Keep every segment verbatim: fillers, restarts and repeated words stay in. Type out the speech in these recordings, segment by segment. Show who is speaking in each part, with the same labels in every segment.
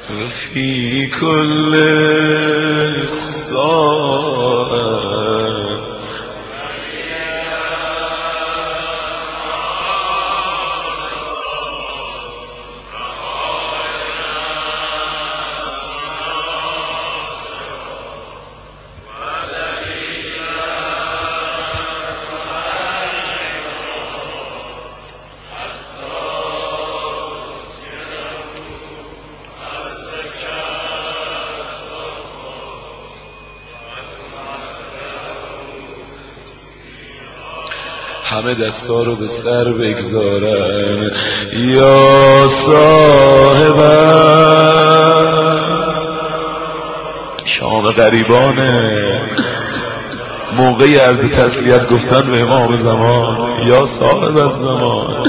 Speaker 1: في كل ساعة همه دستا رو به سر بگذارن. یا صاحب شام غریبانه، موقعی عرض تسلیت گفتن به امام زمان یا صاحب الزمان.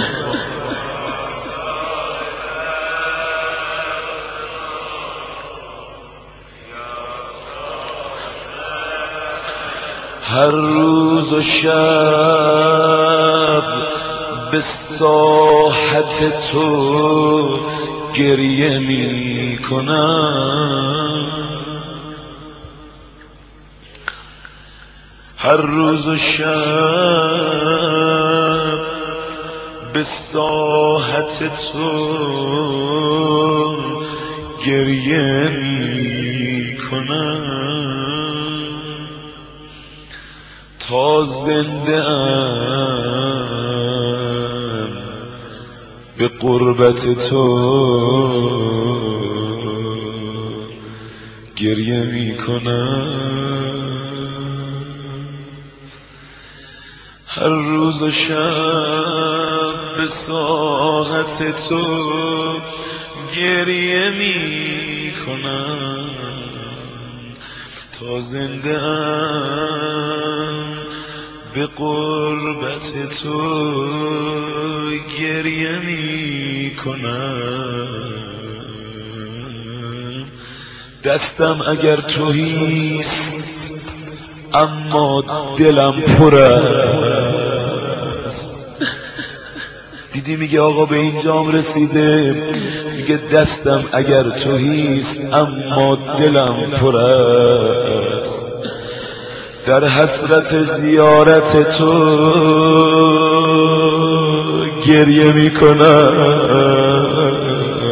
Speaker 1: هر روز و شب به ساحت تو گریه می کنم، هر روز و شب به ساحت تو گریه می کنم، تا زنده ام به قربت تو گریه می کنم، هر روز و شب به ساحت تو گریه می کنم، تا زنده ام به قربت تو گریه می کنم. دستم اگر تویست اما دلم پر است. دیدی میگه آقا به اینجام رسیده، میگه دستم اگر تویست اما دلم پر است، در حسرت زیارت تو گریه میکنم.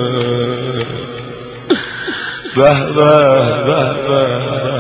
Speaker 1: به به به به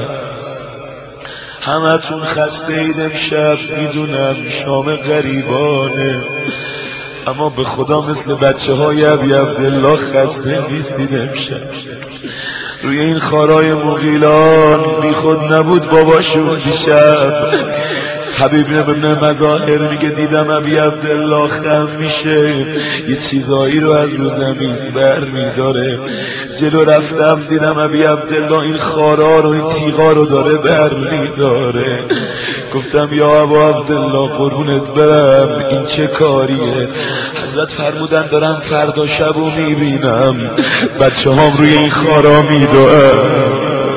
Speaker 1: همتون خسته اید امشب، میدونم شام غریبانه، اما به خدا مثل بچه های ابی عبدالله خسته نیستید امشب. روی این خارای مغیلان بی خود نبود باباشون دیشب. حبیب ابن مظاهر میگه دیدم ابی عبدالله خم میشه، یه چیزایی رو از رو زمین بر میداره. جلو رفتم دیدم ابی عبدالله این خارا رو، این تیغا رو داره بر میداره. گفتم یا ابا عبدالله قربونت برم این چه کاریه؟ حضرت فرمودن دارم فردا شبو میبینم بچه هم روی این خارا میدوئن.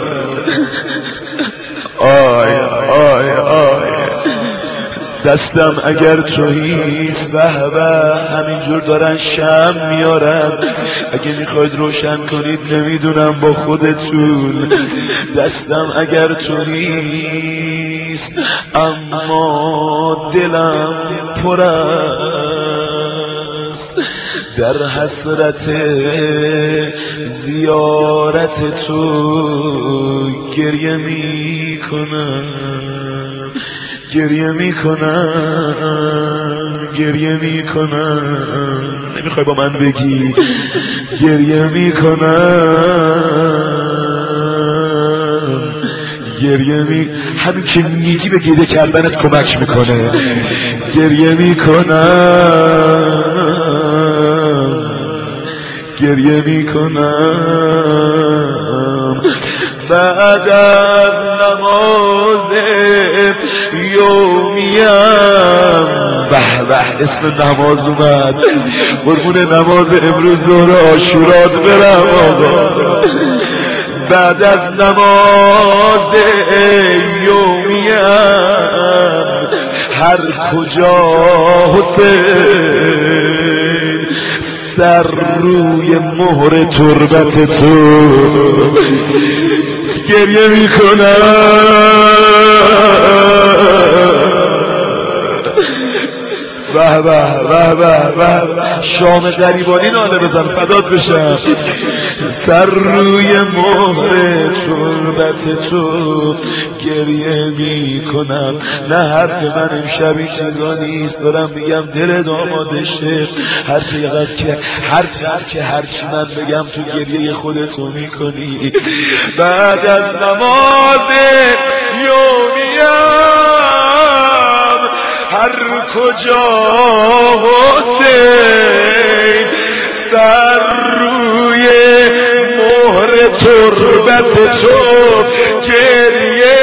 Speaker 1: آی آی آی دستم اگر تویست به به همینجور دارن شم میارن، اگه میخواید روشن کنید نمیدونم با خودتون. دستم اگر تویست اما دلم پر است، در حسرت زیارت تو گریه میکنم، گریه میکنم، گریه میکنم. نمیخوای با من بگی گریه میکنم، گریه می همین که میگی به گریه کردنت کمک میکنه. گریه میکنم، گریه میکنم، بعد از نماز یومیم. به به اسم نماز اومد، قربون نماز امروز ظهر عاشورات برم آقا. بعد از نماز یومیم هر کجا حسین سر روی مهر تربت تو گریه میکنم. واه واه واه واه واه شام غریبانی ناله بزن فدات بشم. سر روی مهر تربت تو گریه میکنم. نه حرف من امشب این چیزا نیست، دارم میگم دل آماده هر چقدر که هر چقدر که هرچی من بگم تو گریه خودتو میکنی. بعد از نماز یومیم هر کجا حسین سر روی مهر تربت تو گریه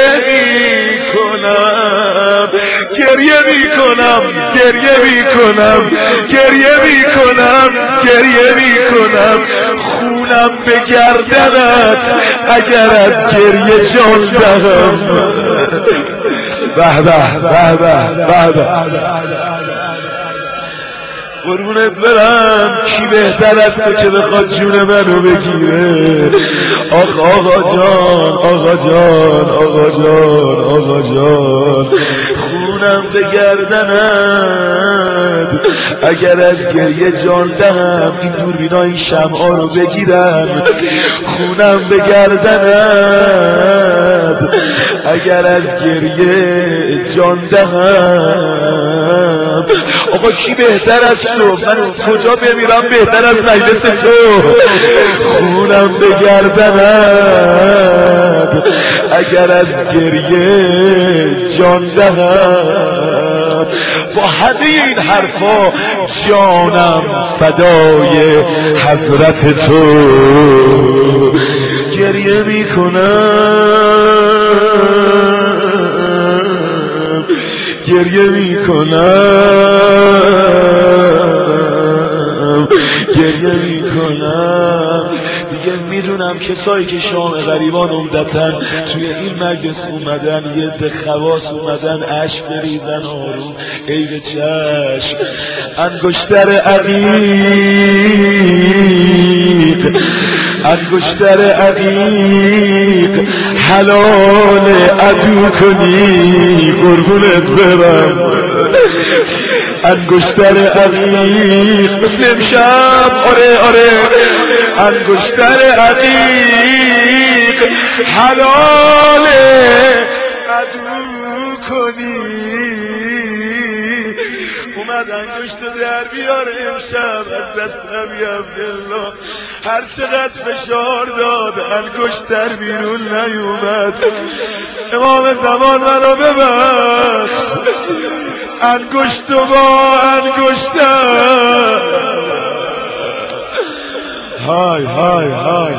Speaker 1: میکنم. گریه میکنم گریه میکنم گریه میکنم گریه میکنم. خونم به گردنت اگر از گریه جان دهم. به به به به به قربونت برم. کی بهتر از تو که بخواد جون منو بگیره؟ آخ آقا جان آقا جان آقا جان آقا جان. خونم به گردنت اگر از گریه جان دهم. این دوربینا این شمعا رو بگیرم. خونم به گردنت اگر از گریه جان دهم. آقا کی بهتر از تو؟ من کجا بمیرم بهتر از مجلس تو؟ خونم به گردنت اگر از گریه جان دهم. با همه این حرفا جانم فدای حضرت تو گریه میکنم گریه میکنم گریه میکنم. دیگه میدونم کسایی که شام غریبان عمدتاً توی این مجلس اومدن یه ده خواص اومدن اشک بریزن آروم ای به چشم. انگشتر عقیق انگشتر عقیق حلال عدو کنی قربونت برم. انگشتر عقیق مثل امشب آره آره انگشتر عقیق حلال عدو کنی. اومد انگشت در بیاره امشب از دست نبی عبدالله. هر چقدر فشار داد انگشتر بیرون نیومد. امام زمان منو ببخش. انگشت و با انگشتر های های های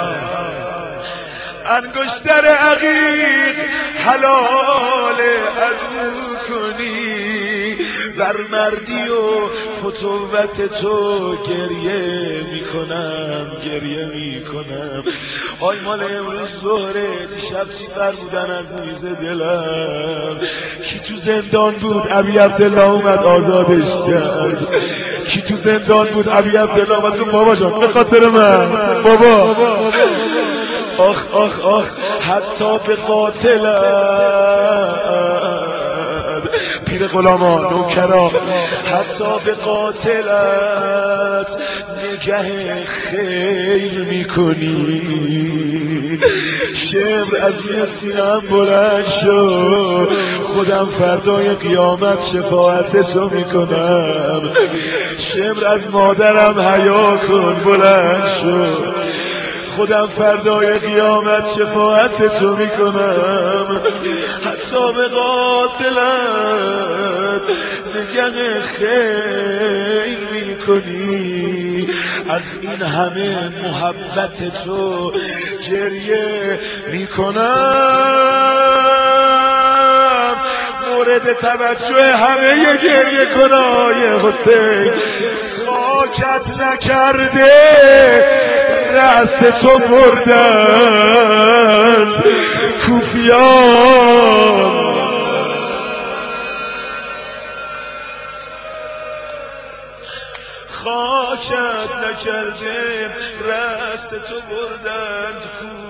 Speaker 1: انگشتر عقیق حلال عدو کنی. بر مردی و فتوت تو گریه میکنم گریه میکنم. آی مال امروز ظهره دیشب چی فرمودن از میز دلم. کی تو زندان بود؟ ابی عبدالله اومد آزادش کرد. کی تو زندان بود؟ ابی عبدالله اومد. بابا جان به خاطر من بابا. آخ آخ آخ حتی به قاتلم پیر غلامان نوکرا حتی به قاتلت نگه خیر میکنی. شبر از روی سینم بلند شد. خودم فردای قیامت شفاعت تو میکنم. شبر از مادرم حیا کن بلند شد. خودم فردای قیامت شفاعت تو میکنم. حتی به قاتلت نگه خیر میکنی. از این همه محبت تو گریه میکنم. مورد توجه همه گریه کنای حسین خاکت نکرده رأس تو بردن کوفیان. خاکت نکردم رست تو بردند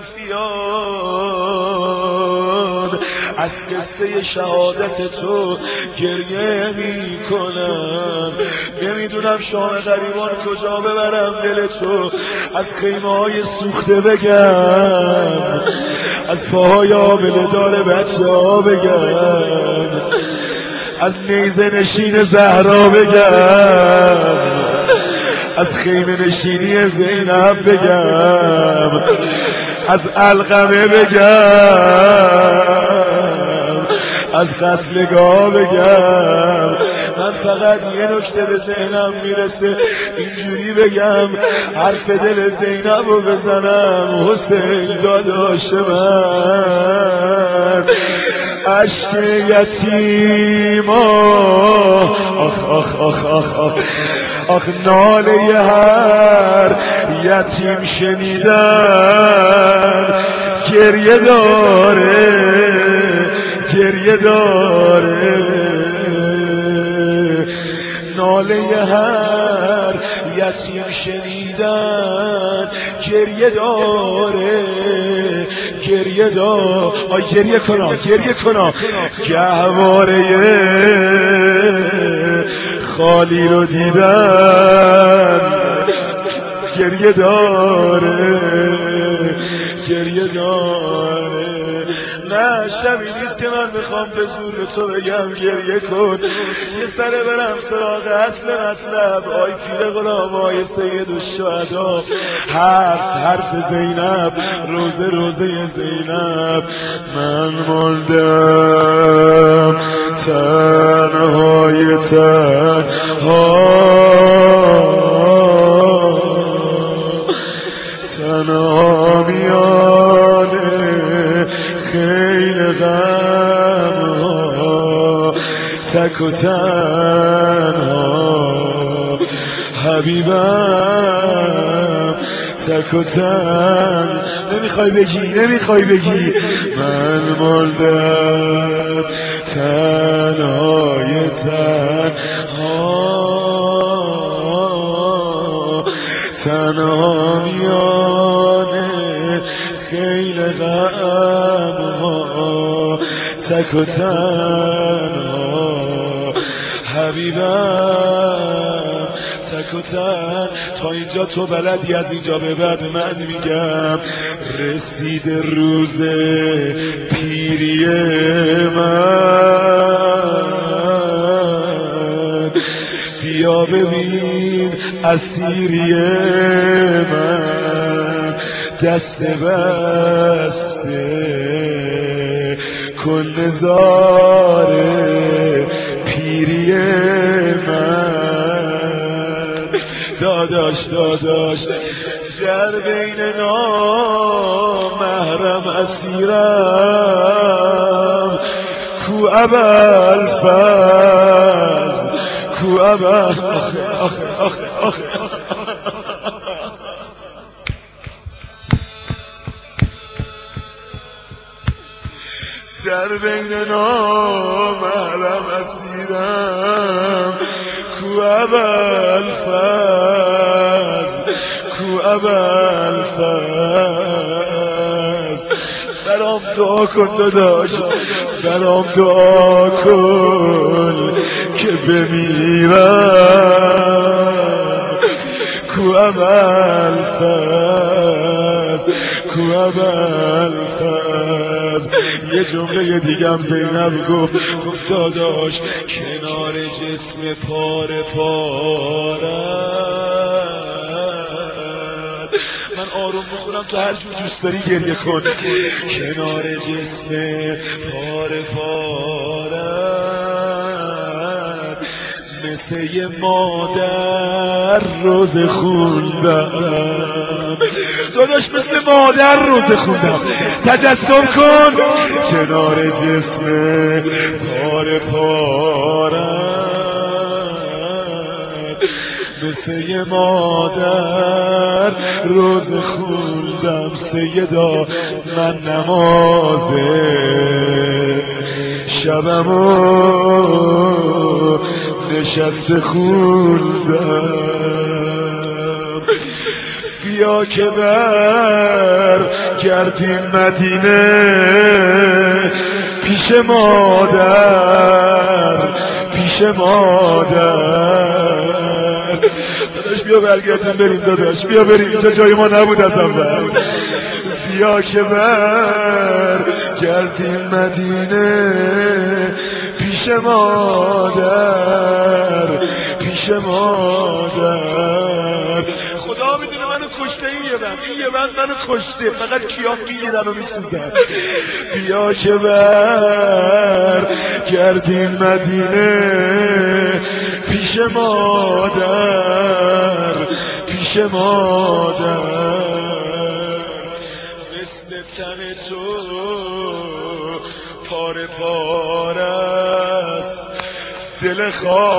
Speaker 1: کوفیان از قصه شهادت تو گریه می کنم نمیدونم شام غریبان کجا ببرم دل تو از خیمه های سوخته بگم از پاهای آبله دار بچه ها بگم از نیزه نشین زهرا بگم از خیمه نشینی زینب بگم از علقمه بگم از قتلگاه بگم من فقط یه نکته به ذهنم میرسه اینجوری بگم حرف دل زینب رو بزنم حسین داداش من عشق یتیما آخ آخ آخ آخ آخ آخ ناله هر یتیم شنیدن گریه داره گریه داره ناله هر یتیم شنیدن گریه داره گریه دار آی گریه کنا گریه کنا گهواره خالی رو دیدن گریه داره گریه داره نه شبی نیست که من میخوام به زور به تو بگم گریه کن یه سره برم سراغ اصل مطلب آی پیر غلام آی سید الشهدا حرف حرف زینب روزه روزه زینب من ماندم تنهای تنها تنها میانه خیل غم ها تک و تنها حبیبم تک و تن نمیخوای بگی نمیخوای بگی من ماندم تنهای تنها تنها میانه خیل غم ها تک و تنها حبیبم تک و تن تا اینجا تو بلدی از اینجا به بعد من میگم رسید روز پیری من بیا ببین اسیری من دست بسته کن نظاره پیری من داداش داداش در بین نامحرم اسیرم کو ابوالفضل کو ابا آخه آخه آخه آخه در بین نامحرم اسیرم کو ابوالفضل کو ابوالفضل برام دعا کن داداش برام دعا کن که بمیرم کو ابوالفضل کو ابوالفضل یه جمله دیگم زینب گفت گفت داداش کنار جسم پاره پارد من آروم میخونم تو هر جور دوست داری گریه کن کنار جسم پاره پارد مثل یه مادر روز خوندم داداش مثل مادر روز خوندم تجسم کن کنار جسم پاره پارد مثل یه مادر روز خوندم سیدا من نماز شبمو نشسته خوندم بیا که بر گردیم مدینه پیش مادر پیش مادر. داداش بیا برگردیم بریم، داداش بیا بریم، اینجا جای ما نبود از اول. بیا که بر گردیم مدینه پیش مادر پیش مادر. خدا میدونه منو کشته این یه بند این یه بند منو کشته، فقط کیام میگیدن و میسوزن. بیا که بر گردیم مدینه پیش مادر پیش مادر. مثل تن تو پاره پاره است دل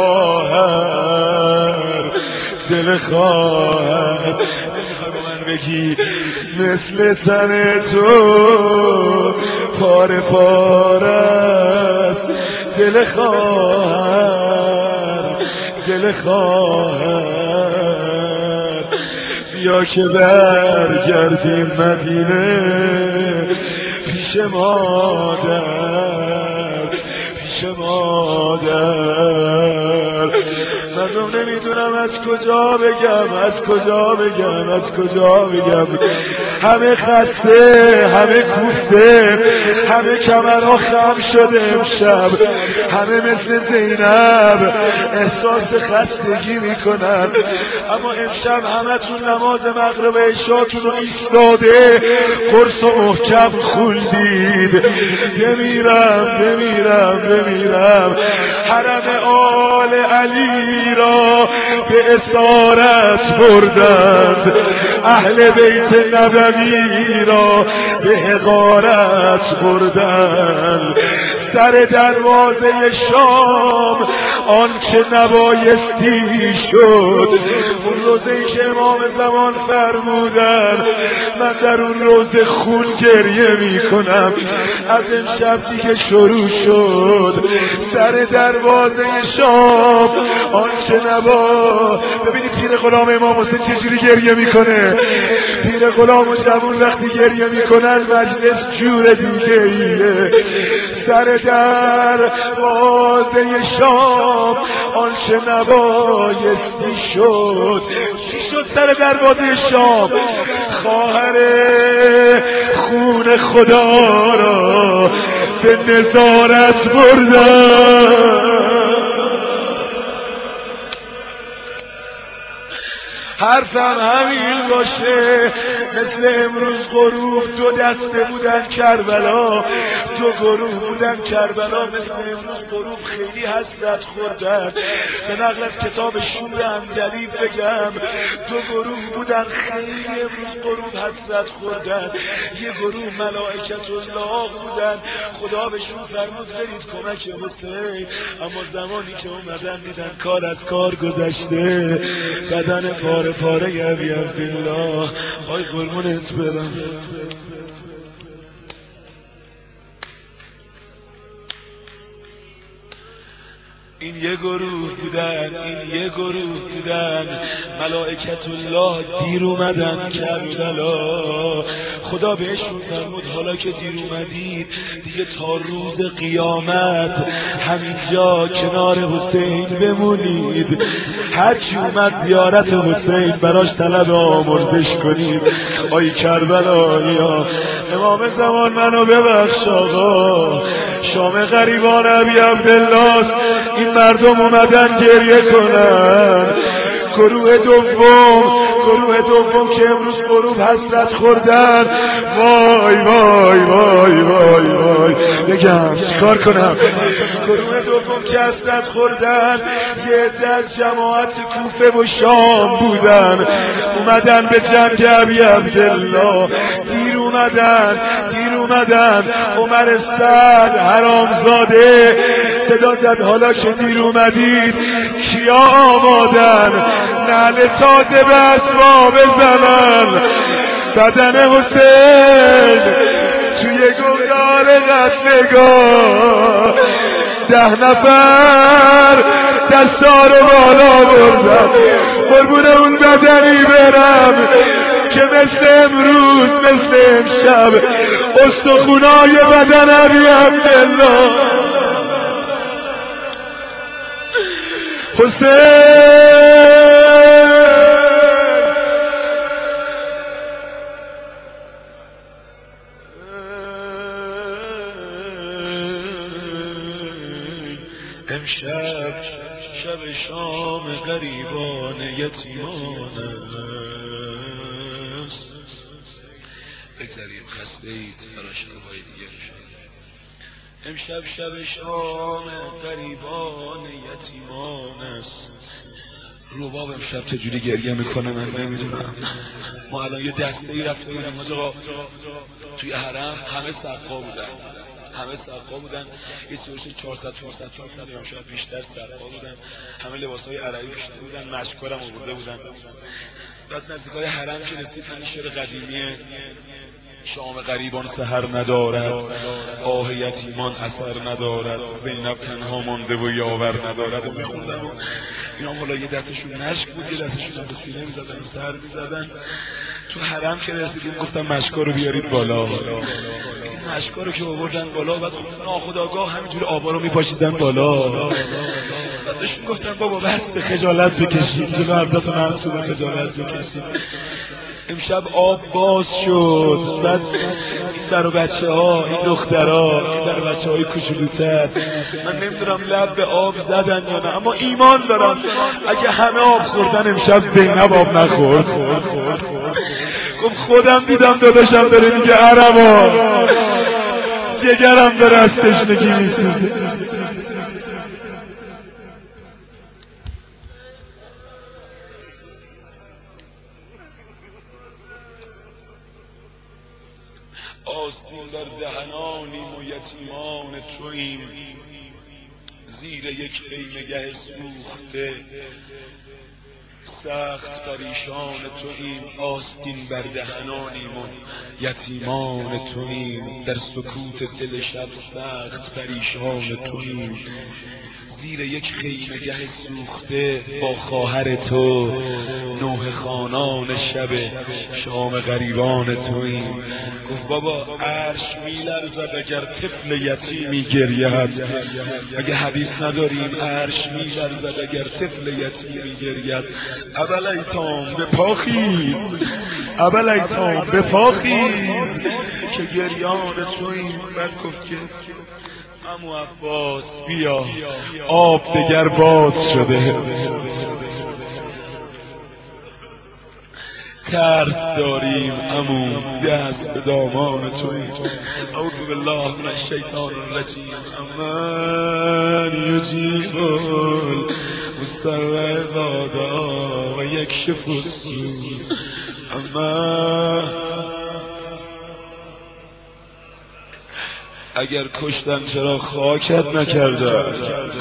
Speaker 1: خواهر دل خواهر. نمیخوای با من بگی مثل تن تو پاره پاره است دل خواهر دل خواهر. بیا که برگردیم مدینه پیش مادر پیش مادر. مردم نمیدونم از کجا بگم از کجا بگم از کجا بگم. همه خسته همه کوفته همه کمرها خم شده امشب، همه مثل زینب احساس خستگی میکنن، اما امشب همتون نماز مغرب عشاتون رو ایستاده قرص و محکم خوندید. بمیرم بمیرم بمیرم. حرم آل علی را به اسارت بردند، اهل بیت نبوی را به حقارت بردند. سر دروازه شام آنچه نبایستی شد. اون روزه‌ای که امام زمان فرمودن من در اون روزه خون گریه می کنم، از امشب دیگه شروع شد. سر دروازه شام آنچه نبا. ببینید پیر غلام امام حسین چجوری گریه میکنه. پیر غلام و جوون وقتی گریه میکنن مجلس جور دیگه ایه. سر دروازه شام آنچه نبایستی شد. چی شد سر دروازه شام؟ خواهر خون خدا را به نظارت بردن. حرفم همین باشه، مثل امروز غروب دو دسته بودن کربلا، دو گروه بودن کربلا، مثل امروز غروب خیلی حسرت خوردن. به نقل از کتاب شور اندلیب بگم دو گروه بودن خیلی امروز غروب حسرت خوردن. یه گروه ملائکت الله بودن، خدا بهشون فرمود برید کمک حسین، اما زمانی که اومدن دیدن کار از کار گذشته، بدن پاره پاره ی ابی عبدالله. آی قربونت برم. این یه گروه بودن این یه گروه بودن ملائکت الله دیر اومدن کربلا. خدا بهشون فرمود حالا که دیر اومدید دیگه تا روز قیامت همینجا کنار حسین بمونید، هر کی اومد زیارت حسین براش طلب آمرزش کنید. آی کربلایی‌ها، امام زمان منو ببخش آقا، شام غریبان ابی عبدالله است. این مردم اومدن گریه کنن. گروه دوم گروه دوم که امروز غروب حسرت خوردن، وای وای وای وای وای بگم چیکار کنم. گروه دوم که حسرت خوردن یه عده از جماعت کوفه و شام بودن، اومدن به جنگ ابی عبدالله. دیر اومدن دیر اومدن عمر سعد حرامزاده صدا زد حالا که دیر اومدید کیا آمادن نعل تازه به اسبا بزنن. بدن حسین توی گفتار قتلگاه ده نفر دستار بالا بردن قربون اون بدنی برم که مثل امروز مثل امشب استخونای بدنم بی عبدالله حسین امشب شب شام غریبان یتیمان است. بگذاریم خسته اید برای شبهای دیگر شد. امشب شب شام غریبان یتیمان است. روباب امشب چجوری گریه میکنه من نمیدونم. ما الان یه دسته ای رفته بودیم آقا توی حرم، همه سقا بودن همه سقا بودن یه سوش چهارصد چهارصد چهارصد هم شاید بیشتر سقا بودن، همه لباسای عربی پوشیده بودن، مشکارم آورده بودن. بعد نزدیکای حرم که رسید همین شعر قدیمیه شام غریبان سحر ندارد، آه یتیمان اثر ندارد، زینب تنها مانده و یاور ندارد و میخوندن و اینا. حالا یه دستشون نشک بود، یه دستشون به سینه میزدن، سر میزدن. تو حرم که رسیدیم گفتم مشکا رو بیارید بالا. این مشکا رو که آوردن بالا بعد ناخودآگاه همینجوری آبا رو میپاشیدن بالا. بعدشون گفتن بابا بس خجالت بکشید، جلو حضرت معصومه خجالت بکشید. امشب آب باز شد. بعد این برای بچه ها، این دخترها، این برای بچه های کچولوتر، من نمیدونم لب به آب زدن یا نه، اما ایمان دارم اگه همه آب خوردن امشب زینب آب نخورد. گفت خودم دیدم داداشم داره میگه عربا جگرم داره از تشنگی میسوزه. آستین در دهنانیم و یتیمان توییم، زیر یک خیمه‌گه سوخته سخت پریشان توییم. آستین بر دهنانیم و یتیمان توییم، در سکوت دل شب سخت پریشان توییم. زیر یک خیمه‌گه سوخته با خواهر تو، نوح خانان شب شام غریبان توییم. گفت بابا عرش میلرزد اگر طفل یتیمی گرید. اگه حدیث نداریم عرش میلرزد اگر طفل یتیمی گرید. ابل ایتام به پا خیز، ابل ایتام به پا خیز که گریان توییم. بعد گفت که عمو عباس بیا آب دگر باز شده، ترس داریم عمو دست به دامان توییم. اعوذ بالله من الشیطان الرجیم. امن یجیب المضطر اذا دعا و یکشف السوء. اما اگر کشتن چرا خاکت نکردن؟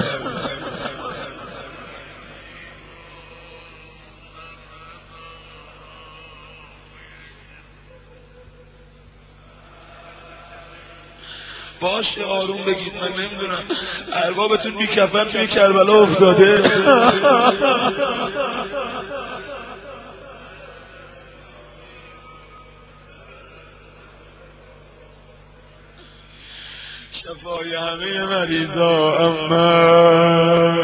Speaker 1: باشه آروم بگید، من نمیدونم اربابتون بی کفن توی کربلا افتاده. شفای همه مریضا اما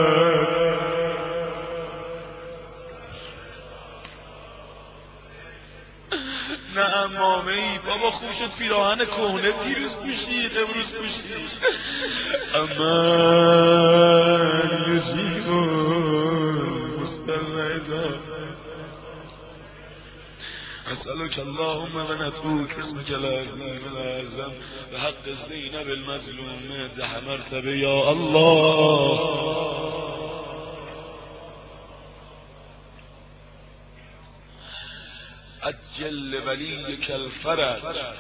Speaker 1: نه امامه ای بابا خوب شد پیراهن کهنه دیروز پوشید امروز پوشید. اما یجیب مستضعف. اسألك اللهم وندعوك اسمك العظيم الأعظم بحق زینب المظلومه ده مرتبه یا الله. عجل ولیک الفرج،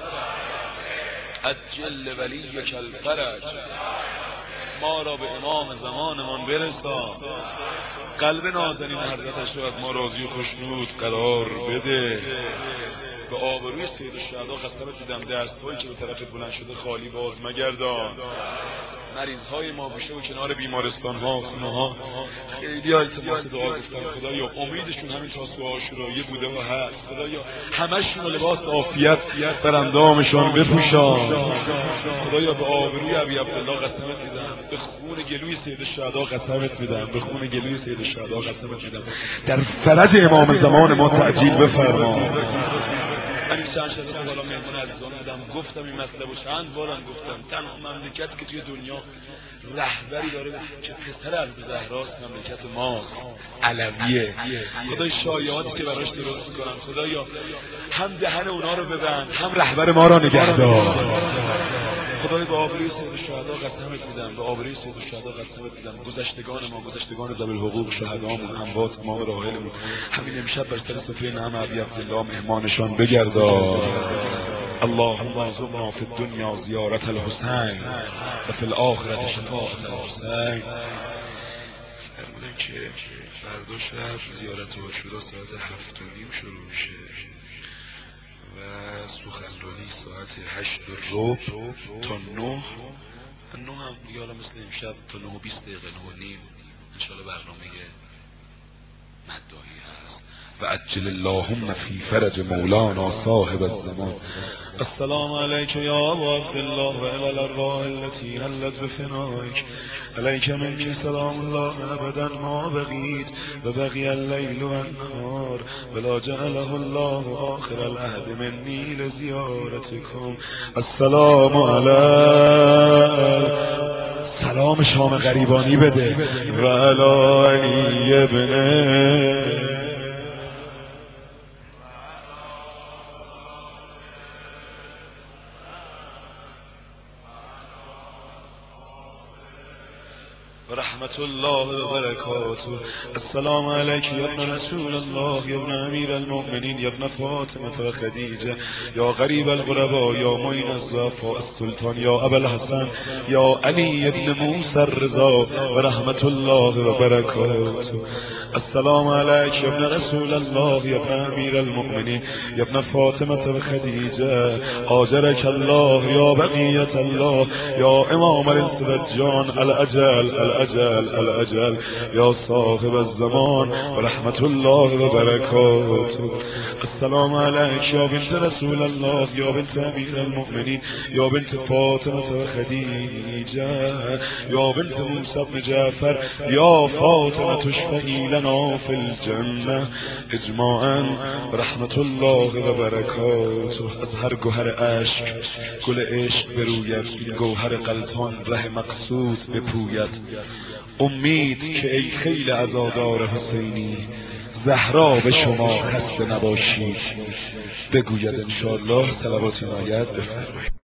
Speaker 1: عجل ولیک الفرج. ما را به امام زمانمان برسان، قلب نازنین حضرتش را از ما راضی و خوشنود قرار بده. به آبروی سید الشهدا قسمت دیدم دست‌هایی که به طرفت بلند شده خالی باز مگردان. مریض های ما گوشه و کنار بیمارستان ها، خونه ها، خیلی ها التماس دعا گفتن خدایا امیدشون همین تاسوعه عاشورایی بوده و هست، خدایا همشون لباس عافیت بر اندامشان بپوشان، خدایا به آبروی ابی عبدالله قسمت میدم، به خون گلوی سید الشهدا قسمت میدم، به خون گلوی سید الشهدا قسمت میدم، در فرج امام زمان ما تعجیل بفرما. من این چند شده بالا مهمون عزیزان بودم، گفتم این مطلب و چند بارم گفتم، تنها مملکتی که توی دنیا رهبری داره که پسر از زهراست مملکت ماست، علویه. خدای شایعاتی که براش درست میکنن خدایا هم دهن اونا رو ببند، هم رهبر ما را نگهدار. خدای به آبروی سید الشهدا قسمت میدم، به آبروی سید الشهدا قسمت میدم، گذشتگان ما، گذشتگان ذوی الحقوق، شهدامون، اموات ما و راحلمون، همین امشب بر سر سفره نعم ابی عبدالله مهمانشان بگردار. اللهم ارزقنا فی الدنیا زیارت الحسین و فی الآخرة شفاعت الحسین. فرمودن که فردا شب زیارت عاشورا ساعت هفت و نیم شروع میشه و سخنرانی ساعت هشت و ربع تا نه. نه هم دیگه حالا مثل امشب تا نه و بیست دقیقه، نه و نیم انشاءالله برنامه مداحی هست. و عجل اللهم فی فرج مولانا صاحب الزمان. السلام علیک یا ابا عبدالله و الی الارواح التي حلت بفنائک، علیک منک سلام الله ابدا ما بقیت و بقی اللیل و النهار ولا جعله الله آخر العهد منی لزیارتکم. السلام علیک. سلام شام غریبانی بده و علی علی ابن رحمت الله و برکاته. السلام علیک یا ابن رسول الله یا ابن امیر المؤمنین یا ابن فاطمه و خدیجه یا غریب الغربا یا معین الضعفاء السلطان یا ابوالحسن یا علی ابن موسی الرضا و رحمت الله و برکاته. السلام علیک یا ابن رسول الله یا ابن امیر المؤمنین یا ابن فاطمه و خدیجه آجرک الله یا بقیت الله یا امام الانسبجان الاجل الاجل الاجل یا صاحب الزمان و رحمت الله و برکاته. السلام علیک یا بنت رسول الله یا بنت امیر المؤمنین یا بنت فاطمه و خدیجه یا بنت موسی بن جعفر یا فاطمه تشفعی لنا فی الجنه اجماعا و رحمت الله و برکاته. از هر گوهر اشک گل عشق بروید، این گوهر غلطان ره مقصود بپوید. امید که ای خیل عزادار حسینی زهرا به شما خسته نباشید بگوید انشاءالله. صلوات عنایت بفرمایید.